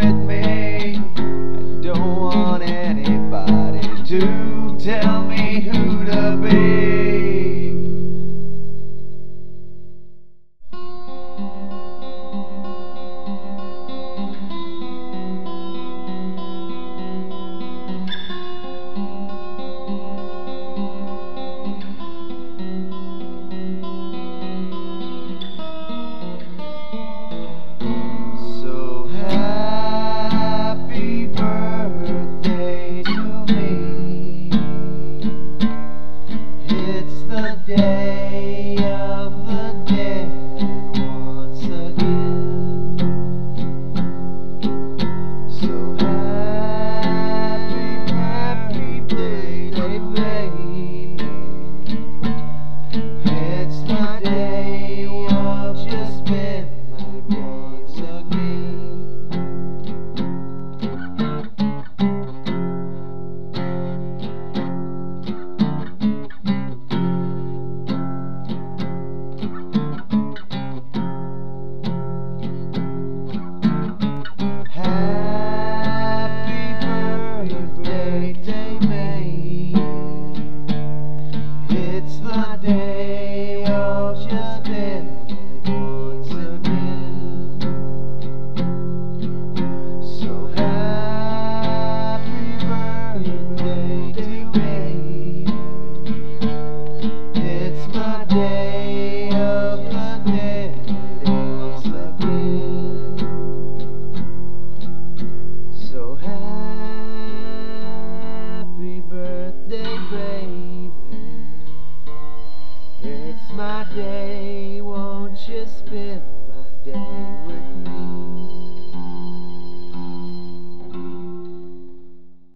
with me. I don't want anybody to tell me who to be. Day of the dead once again. So happy birthday, baby. It's the day of just midnight once again. It's the day of just midnight once again. So happy birthday to me. It's the day